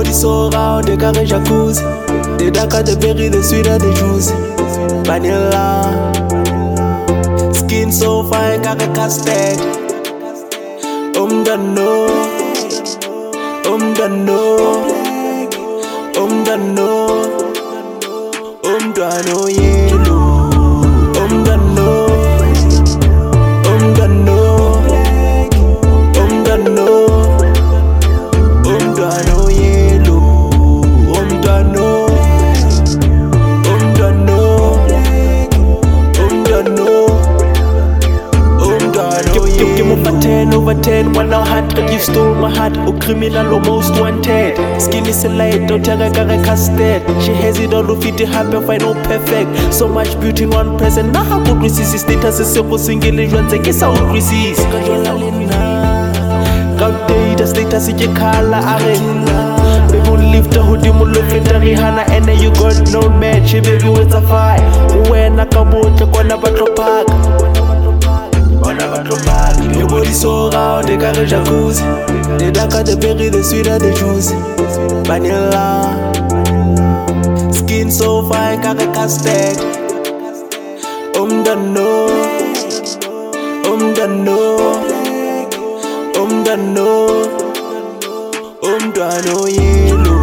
body so round, they carry jacuzzi. The darker the berry, the sweeter the juice. Vanilla, skin so fine, carry custard. Dano, Dano yellow, Dano, Dano, Dano, Dano yellow, Dano, Dano, Give me for 10 over 10, 100, you stole my heart, oh criminal, almost wanted. Skin is a light, don't tell her casted. She has it all, fit it happen, find no perfect. So much beauty, one present. Now how could resist this status? A simple single runs, I guess I would resist. God day, the status is your color, baby, lift the hoodie, you look at Rihanna, and then you got no match, baby, with a fight. When I come out, you're gonna battle park. Your body so round, they carry jacuzzi. The darker the berry, the sweeter the juice. Vanilla, skin so fine, carry custard. Dano, Dano, Dano yellow.